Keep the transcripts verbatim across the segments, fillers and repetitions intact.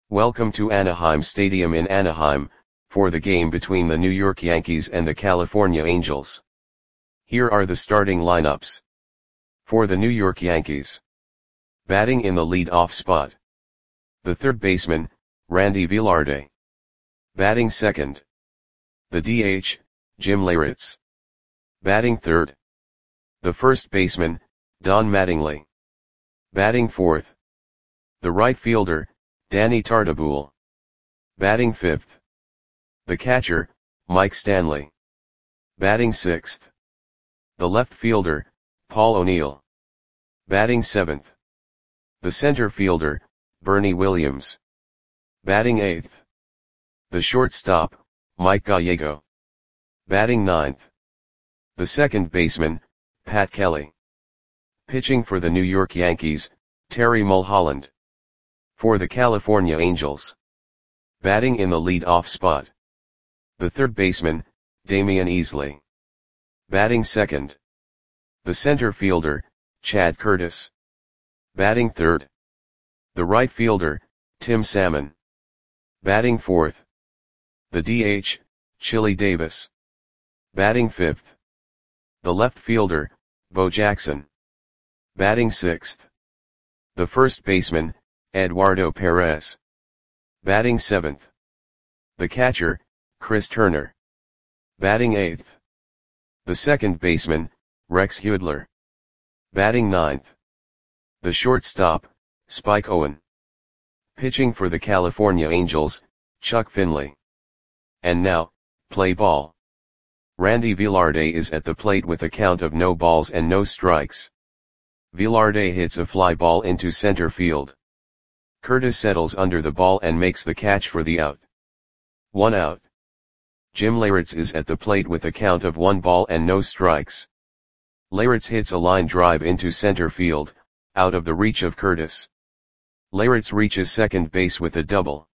Welcome to Anaheim Stadium in Anaheim, for the game between the New York Yankees and the California Angels. Here are the starting lineups. For the New York Yankees. Batting in the lead-off spot. The third baseman, Randy Velarde. Batting second. The D H, Jim Leyritz. Batting third. The first baseman, Don Mattingly. Batting fourth. The right fielder, Danny Tartabull. Batting fifth. The catcher, Mike Stanley. Batting sixth. The left fielder, Paul O'Neill. Batting seventh. The center fielder, Bernie Williams. Batting eighth. The shortstop, Mike Gallego. Batting ninth. The second baseman, Pat Kelly. Pitching for the New York Yankees, Terry Mulholland. For the California Angels. Batting in the lead-off spot. The third baseman, Damian Easley. Batting second. The center fielder, Chad Curtis. Batting third. The right fielder, Tim Salmon. Batting fourth. The D H, Chili Davis. Batting fifth. The left fielder, Bo Jackson. Batting sixth. The first baseman, Eduardo Perez. Batting seventh. The catcher, Chris Turner. Batting eighth. The second baseman, Rex Hudler. Batting ninth. The shortstop, Spike Owen. Pitching for the California Angels, Chuck Finley. And now, play ball. Randy Velarde is at the plate with a count of no balls and no strikes. Velarde hits a fly ball into center field. Curtis settles under the ball and makes the catch for the out. One out. Jim Leyritz is at the plate with a count of one ball and no strikes. Leyritz hits a line drive into center field, out of the reach of Curtis. Leyritz reaches second base with a double.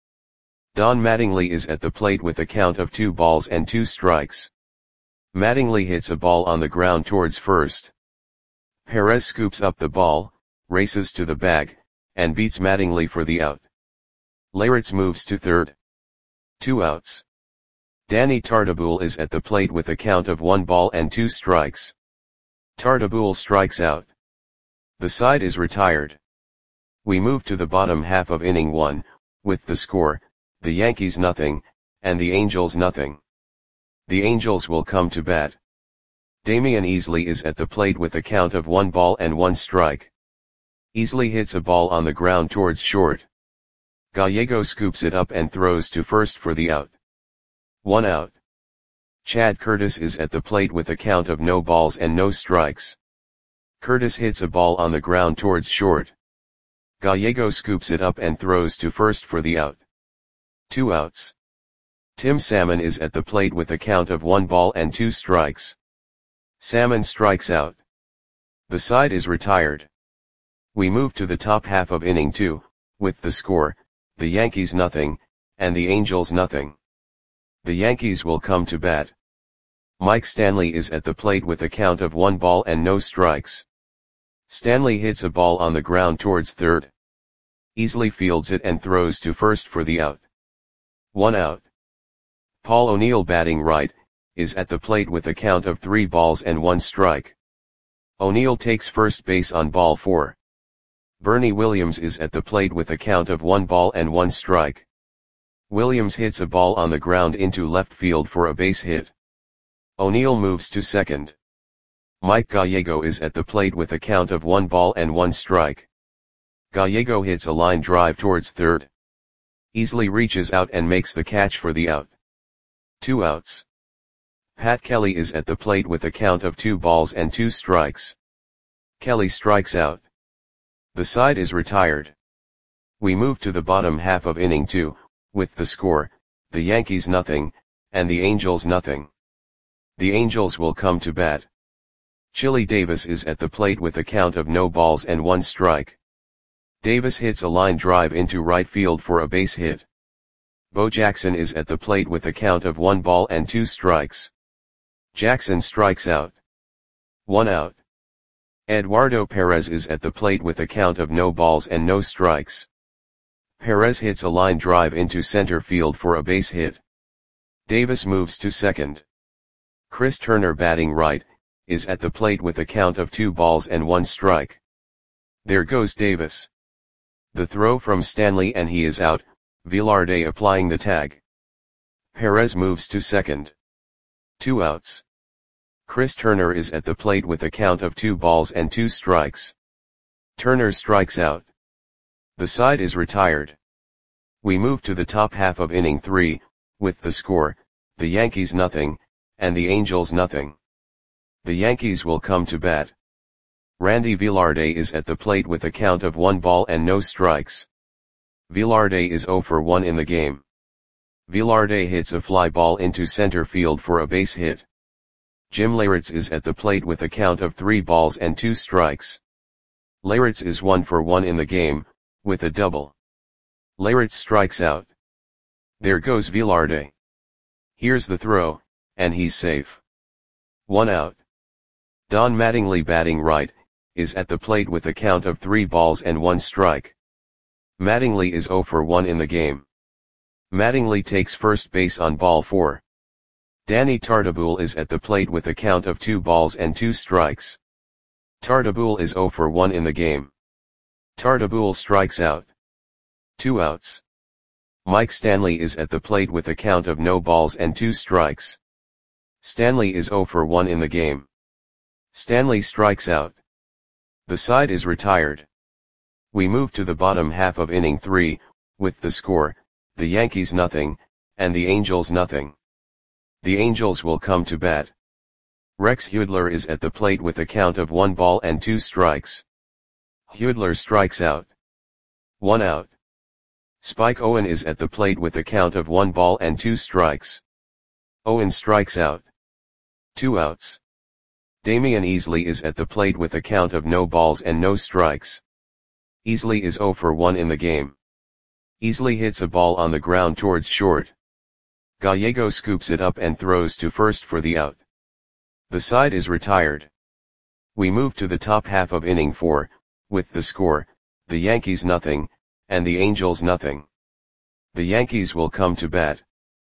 Don Mattingly is at the plate with a count of two balls and two strikes. Mattingly hits a ball on the ground towards first. Perez scoops up the ball, races to the bag, and beats Mattingly for the out. Leyritz moves to third. Two outs. Danny Tartabull is at the plate with a count of one ball and two strikes. Tartabull strikes out. The side is retired. We move to the bottom half of inning one, with the score, the Yankees nothing, and the Angels nothing. The Angels will come to bat. Damian Easley is at the plate with a count of one ball and one strike. Easley hits a ball on the ground towards short. Gallego scoops it up and throws to first for the out. One out. Chad Curtis is at the plate with a count of no balls and no strikes. Curtis hits a ball on the ground towards short. Gallego scoops it up and throws to first for the out. Two outs. Tim Salmon is at the plate with a count of one ball and two strikes. Salmon strikes out. The side is retired. We move to the top half of inning two, with the score, the Yankees nothing, and the Angels nothing. The Yankees will come to bat. Mike Stanley is at the plate with a count of one ball and no strikes. Stanley hits a ball on the ground towards third. Easley fields it and throws to first for the out. One out. Paul O'Neill, batting right, is at the plate with a count of three balls and one strike. O'Neill takes first base on ball four. Bernie Williams is at the plate with a count of one ball and one strike. Williams hits a ball on the ground into left field for a base hit. O'Neill moves to second. Mike Gallego is at the plate with a count of one ball and one strike. Gallego hits a line drive towards third. Easley reaches out and makes the catch for the out. Two outs. Pat Kelly is at the plate with a count of two balls and two strikes. Kelly strikes out. The side is retired. We move to the bottom half of inning two, with the score, the Yankees nothing, and the Angels nothing. The Angels will come to bat. Chili Davis is at the plate with a count of no balls and one strike. Davis hits a line drive into right field for a base hit. Bo Jackson is at the plate with a count of one ball and two strikes. Jackson strikes out. One out. Eduardo Perez is at the plate with a count of no balls and no strikes. Perez hits a line drive into center field for a base hit. Davis moves to second. Chris Turner, batting right, is at the plate with a count of two balls and one strike. There goes Davis. The throw from Stanley and he is out, Velarde applying the tag. Perez moves to second. Two outs. Chris Turner is at the plate with a count of two balls and two strikes. Turner strikes out. The side is retired. We move to the top half of inning three, with the score, the Yankees nothing, and the Angels nothing. The Yankees will come to bat. Randy Velarde is at the plate with a count of one ball and no strikes. Velarde is zero for one in the game. Velarde hits a fly ball into center field for a base hit. Jim Leyritz is at the plate with a count of three balls and two strikes. Leyritz is one for one in the game, with a double. Leyritz strikes out. There goes Velarde. Here's the throw, and he's safe. One out. Don Mattingly, batting right, is at the plate with a count of three balls and one strike. Mattingly is zero for one in the game. Mattingly takes first base on ball four. Danny Tartabull is at the plate with a count of two balls and two strikes. Tartabull is zero for one in the game. Tartabull strikes out. Two outs. Mike Stanley is at the plate with a count of no balls and two strikes. Stanley is zero for one in the game. Stanley strikes out. The side is retired. We move to the bottom half of inning three, with the score, the Yankees nothing, and the Angels nothing. The Angels will come to bat. Rex Hudler is at the plate with a count of one ball and two strikes. Hudler strikes out. One out. Spike Owen is at the plate with a count of one ball and two strikes. Owen strikes out. Two outs. Damian Easley is at the plate with a count of no balls and no strikes. Easley is zero for one in the game. Easley hits a ball on the ground towards short. Gallego scoops it up and throws to first for the out. The side is retired. We move to the top half of inning four, with the score, the Yankees nothing, and the Angels nothing. The Yankees will come to bat.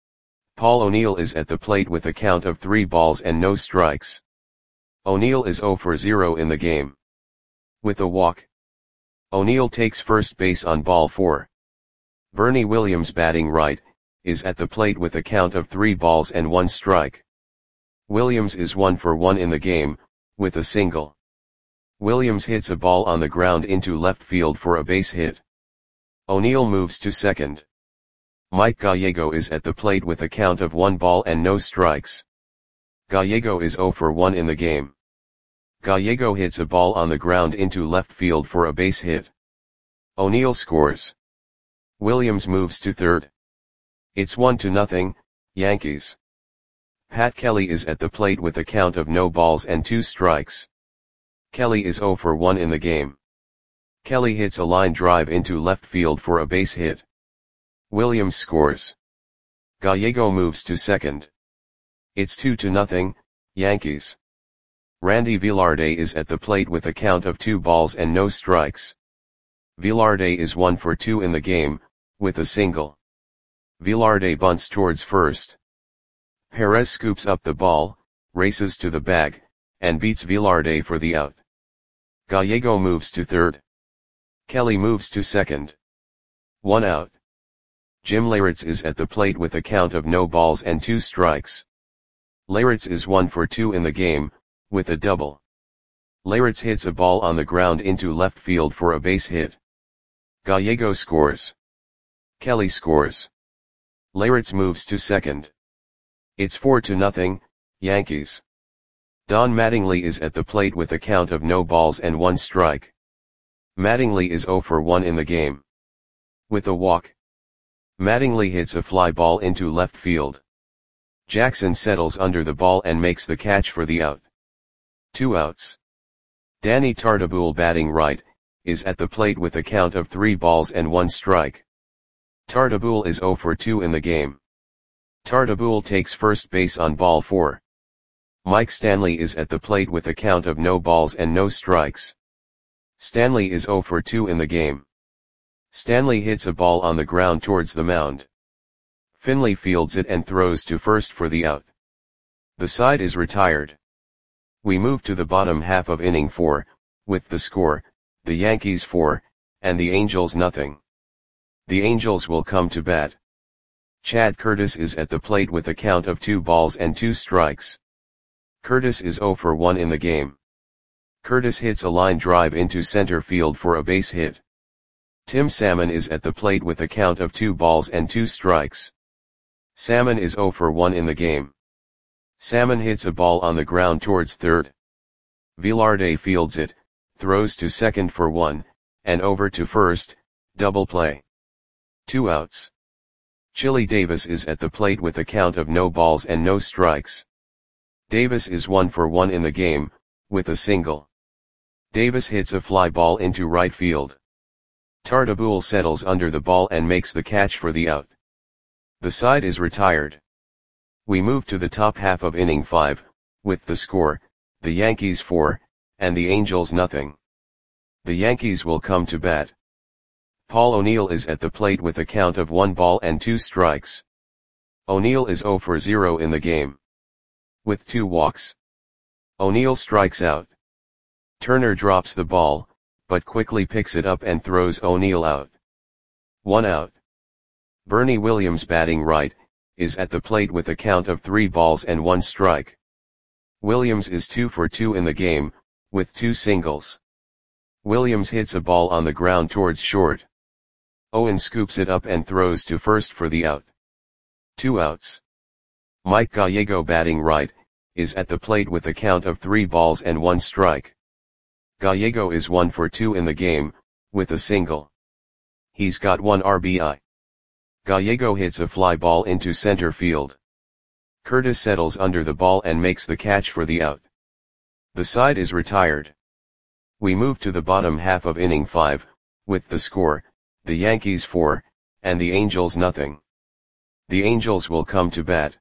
Paul O'Neill is at the plate with a count of three balls and no strikes. O'Neill is zero for zero in the game. With a walk. O'Neill takes first base on ball four. Bernie Williams, batting right, is at the plate with a count of three balls and one strike. Williams is one for one in the game, with a single. Williams hits a ball on the ground into left field for a base hit. O'Neill moves to second. Mike Gallego is at the plate with a count of one ball and no strikes. Gallego is zero for one in the game. Gallego hits a ball on the ground into left field for a base hit. O'Neill scores. Williams moves to third. It's one to nothing, Yankees. Pat Kelly is at the plate with a count of no balls and two strikes. Kelly is zero for one in the game. Kelly hits a line drive into left field for a base hit. Williams scores. Gallego moves to second. It's two to nothing, Yankees. Randy Velarde is at the plate with a count of two balls and no strikes. Velarde is one for two in the game, with a single. Velarde bunts towards first. Perez scoops up the ball, races to the bag, and beats Velarde for the out. Gallego moves to third. Kelly moves to second. One out. Jim Leyritz is at the plate with a count of no balls and two strikes. Leyritz is one for two in the game, with a double. Leyritz hits a ball on the ground into left field for a base hit. Gallego scores. Kelly scores. Leyritz moves to second. It's four to nothing, Yankees. Don Mattingly is at the plate with a count of no balls and one strike. Mattingly is zero for one in the game. With a walk. Mattingly hits a fly ball into left field. Jackson settles under the ball and makes the catch for the out. Two outs. Danny Tartabull, batting right, is at the plate with a count of three balls and one strike. Tartabull is zero for two in the game. Tartabull takes first base on ball four. Mike Stanley is at the plate with a count of no balls and no strikes. Stanley is zero for two in the game. Stanley hits a ball on the ground towards the mound. Finley fields it and throws to first for the out. The side is retired. We move to the bottom half of inning four, with the score, the Yankees four, and the Angels nothing. The Angels will come to bat. Chad Curtis is at the plate with a count of two balls and two strikes. Curtis is oh for one in the game. Curtis hits a line drive into center field for a base hit. Tim Salmon is at the plate with a count of two balls and two strikes. Salmon is oh for one in the game. Salmon hits a ball on the ground towards third. Velarde fields it, throws to second for one, and over to first, double play. Two outs. Chili Davis is at the plate with a count of no balls and no strikes. Davis is one for one in the game, with a single. Davis hits a fly ball into right field. Tartabull settles under the ball and makes the catch for the out. The side is retired. We move to the top half of inning five, with the score, the Yankees four, and the Angels nothing. The Yankees will come to bat. Paul O'Neill is at the plate with a count of one ball and two strikes. O'Neill is oh for zero in the game. With two walks. O'Neill strikes out. Turner drops the ball, but quickly picks it up and throws O'Neill out. One out. Bernie Williams, batting right, is at the plate with a count of three balls and one strike. Williams is two for two in the game, with two singles. Williams hits a ball on the ground towards short. Owen scoops it up and throws to first for the out. Two outs. Mike Gallego, batting right, is at the plate with a count of three balls and one strike. Gallego is one for two in the game, with a single. He's got one R B I. Gallego hits a fly ball into center field. Curtis settles under the ball and makes the catch for the out. The side is retired. We move to the bottom half of inning five, with the score, the Yankees four, and the Angels nothing. The Angels will come to bat.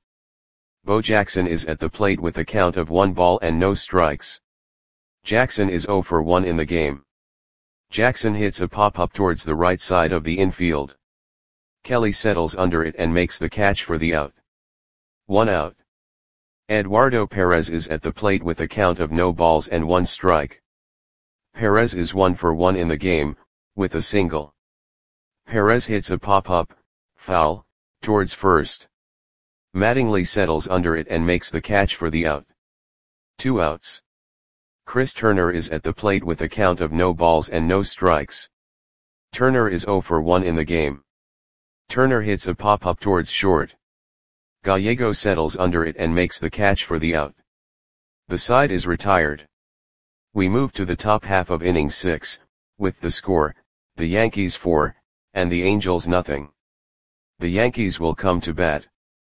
Bo Jackson is at the plate with a count of one ball and no strikes. Jackson is oh for one in the game. Jackson hits a pop-up towards the right side of the infield. Kelly settles under it and makes the catch for the out. One out. Eduardo Perez is at the plate with a count of no balls and one strike. Perez is one for one in the game, with a single. Perez hits a pop-up, foul, towards first. Mattingly settles under it and makes the catch for the out. Two outs. Chris Turner is at the plate with a count of no balls and no strikes. Turner is oh for one in the game. Turner hits a pop-up towards short. Gallego settles under it and makes the catch for the out. The side is retired. We move to the top half of inning six, with the score, the Yankees four, and the Angels nothing. The Yankees will come to bat.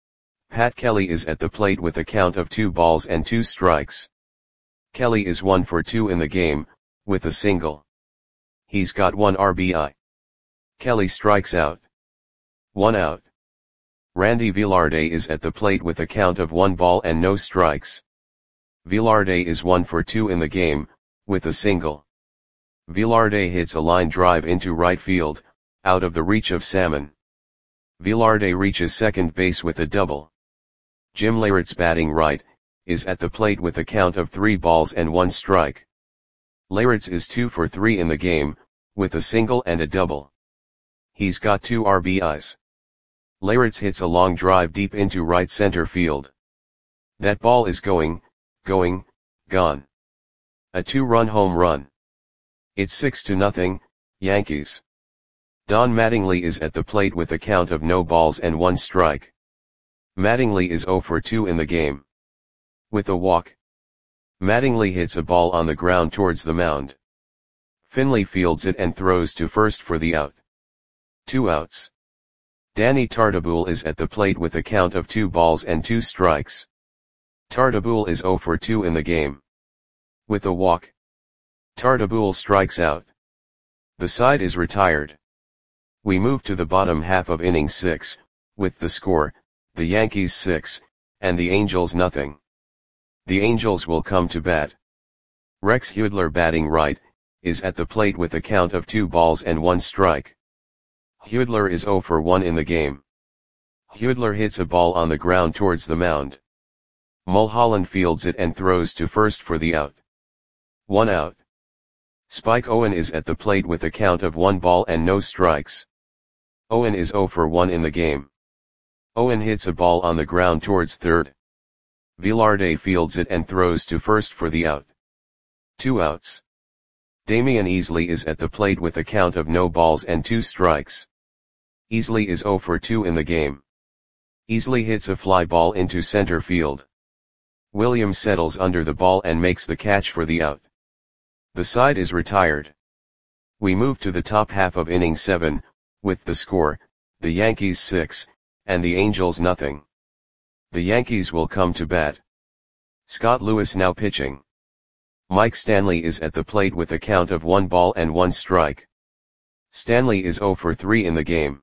Pat Kelly is at the plate with a count of two balls and two strikes. Kelly is one for two in the game, with a single. He's got one R B I. Kelly strikes out. One out. Randy Velarde is at the plate with a count of one ball and no strikes. Velarde is one for two in the game, with a single. Velarde hits a line drive into right field, out of the reach of Salmon. Velarde reaches second base with a double. Jim Leyritz, batting right, is at the plate with a count of three balls and one strike. Leyritz is two for three in the game, with a single and a double. He's got two R B Is. Leyritz hits a long drive deep into right center field. That ball is going, going, gone. A two-run home run. It's six to nothing, Yankees. Don Mattingly is at the plate with a count of no balls and one strike. Mattingly is oh for two in the game. With a walk. Mattingly hits a ball on the ground towards the mound. Finley fields it and throws to first for the out. Two outs. Danny Tartabull is at the plate with a count of two balls and two strikes. Tartabull is oh for two in the game. With a walk. Tartabull strikes out. The side is retired. We move to the bottom half of inning six, with the score, the Yankees six, and the Angels nothing. The Angels will come to bat. Rex Hudler, batting right, is at the plate with a count of two balls and one strike. Huidler is zero for one in the game. Huidler hits a ball on the ground towards the mound. Mulholland fields it and throws to first for the out. One out. Spike Owen is at the plate with a count of one ball and no strikes. Owen is zero for one in the game. Owen hits a ball on the ground towards third. Velarde fields it and throws to first for the out. Two outs. Damian Easley is at the plate with a count of no balls and two strikes. Easley is zero for two in the game. Easley hits a fly ball into center field. Williams settles under the ball and makes the catch for the out. The side is retired. We move to the top half of inning seven, with the score, the Yankees six, and the Angels nothing. The Yankees will come to bat. Scott Lewis now pitching. Mike Stanley is at the plate with a count of one ball and one strike. Stanley is zero for three in the game.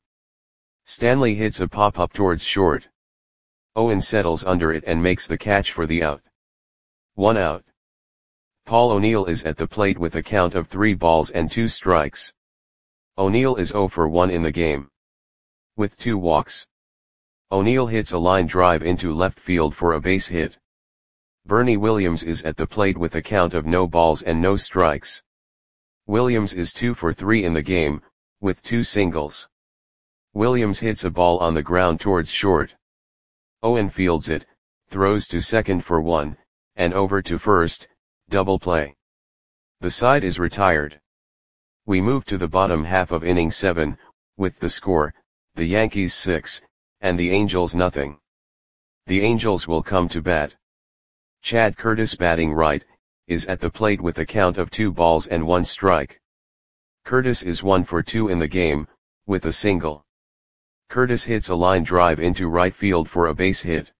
Stanley hits a pop-up towards short. Owen settles under it and makes the catch for the out. One out. Paul O'Neill is at the plate with a count of three balls and two strikes. O'Neill is zero for one in the game. With two walks. O'Neill hits a line drive into left field for a base hit. Bernie Williams is at the plate with a count of no balls and no strikes. Williams is two for three in the game, with two singles. Williams hits a ball on the ground towards short. Owen fields it, throws to second for one, and over to first, double play. The side is retired. We move to the bottom half of inning seven, with the score, the Yankees six, and the Angels nothing. The Angels will come to bat. Chad Curtis batting right, is at the plate with a count of two balls and one strike. Curtis is one for two in the game, with a single. Curtis hits a line drive into right field for a base hit.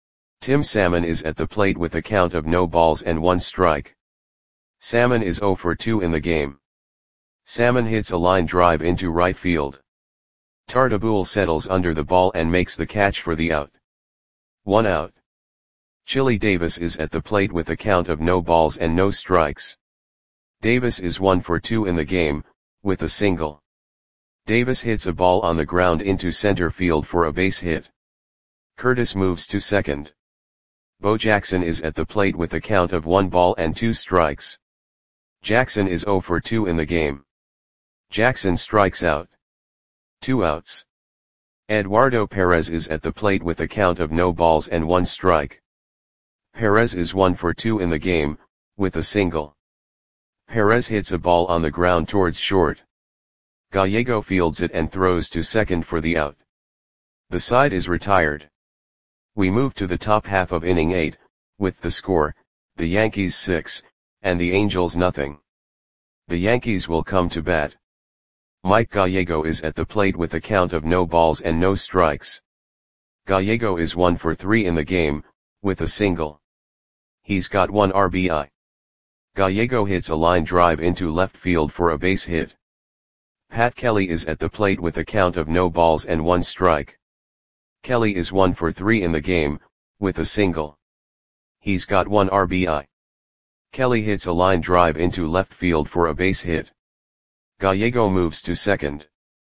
Tim Salmon is at the plate with a count of no balls and one strike. Salmon is zero for two in the game. Salmon hits a line drive into right field. Tartabull settles under the ball and makes the catch for the out. One out. Chili Davis is at the plate with a count of no balls and no strikes. Davis is one for two in the game, with a single. Davis hits a ball on the ground into center field for a base hit. Curtis moves to second. Bo Jackson is at the plate with a count of one ball and two strikes. Jackson is zero for two in the game. Jackson strikes out. Two outs. Eduardo Perez is at the plate with a count of no balls and one strike. Perez is one for two in the game, with a single. Perez hits a ball on the ground towards short. Gallego fields it and throws to second for the out. The side is retired. We move to the top half of inning eight, with the score, the Yankees six, and the Angels nothing. The Yankees will come to bat. Mike Gallego is at the plate with a count of no balls and no strikes. Gallego is one for three in the game, with a single. He's got one R B I. Gallego hits a line drive into left field for a base hit. Pat Kelly is at the plate with a count of no balls and one strike. Kelly is one for three in the game, with a single. He's got one R B I. Kelly hits a line drive into left field for a base hit. Gallego moves to second.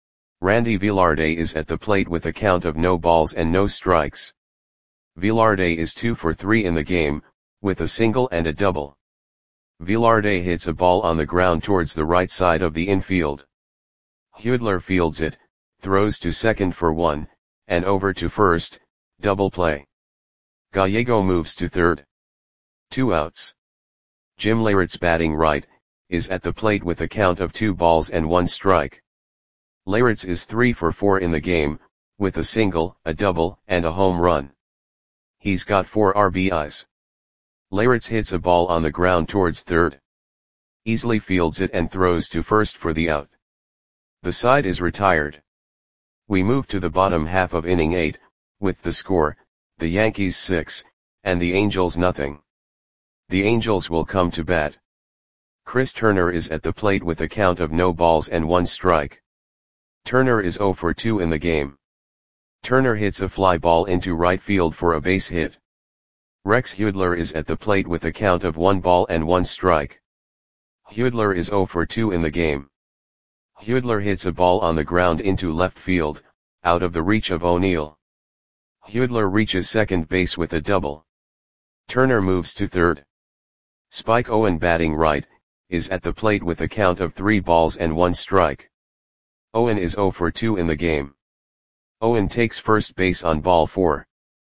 Randy Velarde is at the plate with a count of no balls and no strikes. Velarde is two for three in the game, with a single and a double. Velarde hits a ball on the ground towards the right side of the infield. Huidler fields it, throws to second for one, and over to first, double play. Gallego moves to third. Two outs. Jim Leyritz batting right, is at the plate with a count of two balls and one strike. Leyritz is three for four in the game, with a single, a double, and a home run. He's got four R B Is. Leyritz hits a ball on the ground towards third. Easley fields it and throws to first for the out. The side is retired. We move to the bottom half of inning eight, with the score, the Yankees six, and the Angels nothing. The Angels will come to bat. Chris Turner is at the plate with a count of no balls and one strike. Turner is zero for two in the game. Turner hits a fly ball into right field for a base hit. Rex Huidler is at the plate with a count of one ball and one strike. Huidler is zero for two in the game. Huidler hits a ball on the ground into left field, out of the reach of O'Neill. Huidler reaches second base with a double. Turner moves to third. Spike Owen, batting right, is at the plate with a count of three balls and one strike. Owen is zero for two in the game. Owen takes first base on ball four.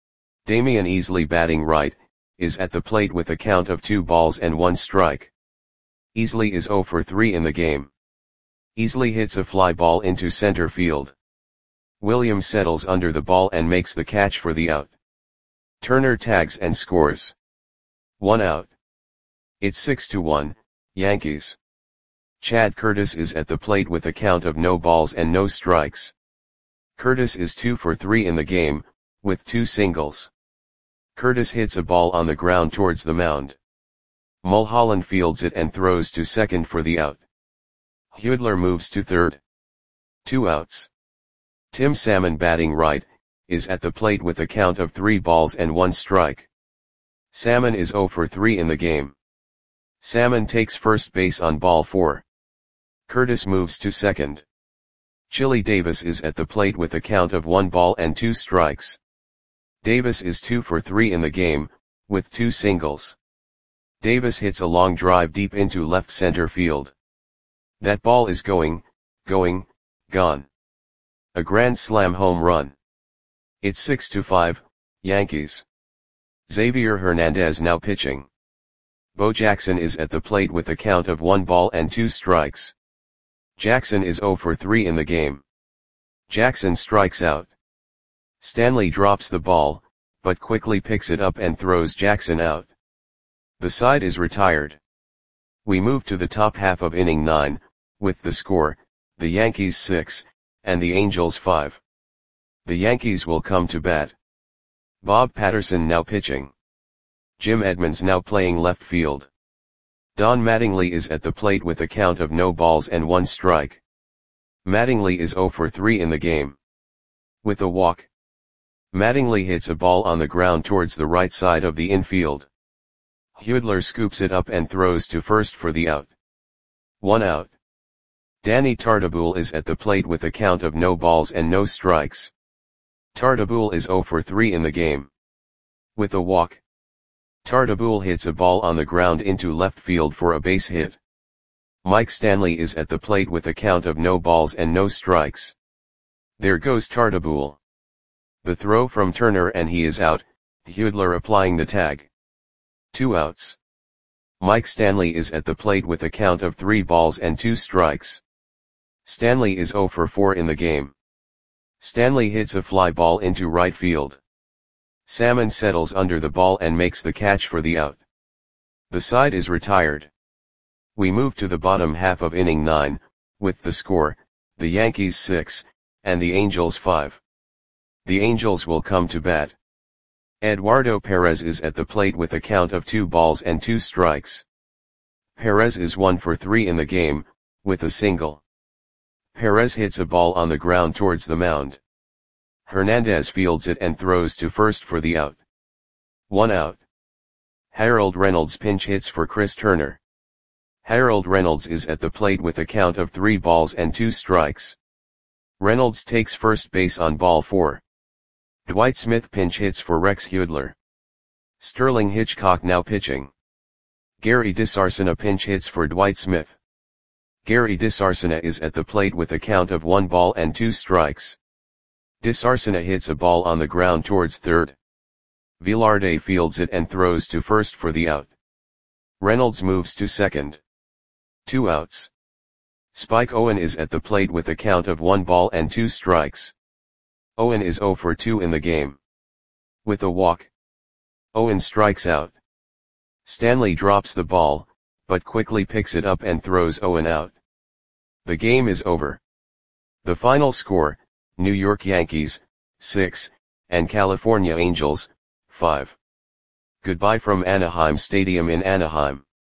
Damian Easley, batting right, is at the plate with a count of two balls and one strike. Easley is zero for three in the game. Easley hits a fly ball into center field. Williams settles under the ball and makes the catch for the out. Turner tags and scores. One out. It's six to one, Yankees. Chad Curtis is at the plate with a count of no balls and no strikes. Curtis is two for three in the game, with two singles. Curtis hits a ball on the ground towards the mound. Mulholland fields it and throws to second for the out. Huidler moves to third. Two outs. Tim Salmon, batting right, is at the plate with a count of three balls and one strike. Salmon is zero for three in the game. Salmon takes first base on ball four. Curtis moves to second. Chili Davis is at the plate with a count of one ball and two strikes. Davis is two for three in the game, with two singles. Davis hits a long drive deep into left center field. That ball is going, going, gone. A grand slam home run. It's six to five, Yankees. Xavier Hernandez now pitching. Bo Jackson is at the plate with a count of one ball and two strikes. Jackson is zero for three in the game. Jackson strikes out. Stanley drops the ball, but quickly picks it up and throws Jackson out. The side is retired. We move to the top half of inning nine, with the score, the Yankees six, and the Angels five. The Yankees will come to bat. Bob Patterson now pitching. Jim Edmonds now playing left field. Don Mattingly is at the plate with a count of no balls and one strike. Mattingly is zero for three in the game. With a walk. Mattingly hits a ball on the ground towards the right side of the infield. Huidler scoops it up and throws to first for the out. One out. Danny Tartabull is at the plate with a count of no balls and no strikes. Tartabull is zero for three in the game. With a walk. Tartabull hits a ball on the ground into left field for a base hit. Mike Stanley is at the plate with a count of no balls and no strikes. There goes Tartabull. The throw from Turner and he is out, Huidler applying the tag. Two outs. Mike Stanley is at the plate with a count of three balls and two strikes. Stanley is zero for four in the game. Stanley hits a fly ball into right field. Salmon settles under the ball and makes the catch for the out. The side is retired. We move to the bottom half of inning nine, with the score, the Yankees six, and the Angels five. The Angels will come to bat. Eduardo Perez is at the plate with a count of two balls and two strikes. Perez is one for three in the game, with a single. Perez hits a ball on the ground towards the mound. Hernandez fields it and throws to first for the out. One out. Harold Reynolds pinch hits for Chris Turner. Harold Reynolds is at the plate with a count of three balls and two strikes. Reynolds takes first base on ball four. Dwight Smith pinch hits for Rex Huidler. Sterling Hitchcock now pitching. Gary DeSarcina pinch hits for Dwight Smith. Gary DeSarcina is at the plate with a count of one ball and two strikes. DeSarcina hits a ball on the ground towards third. Velarde fields it and throws to first for the out. Reynolds moves to second. Two outs. Spike Owen is at the plate with a count of one ball and two strikes. Owen is zero for two in the game. With a walk. Owen strikes out. Stanley drops the ball, but quickly picks it up and throws Owen out. The game is over. The final score, New York Yankees, six, and California Angels, five. Goodbye from Anaheim Stadium in Anaheim.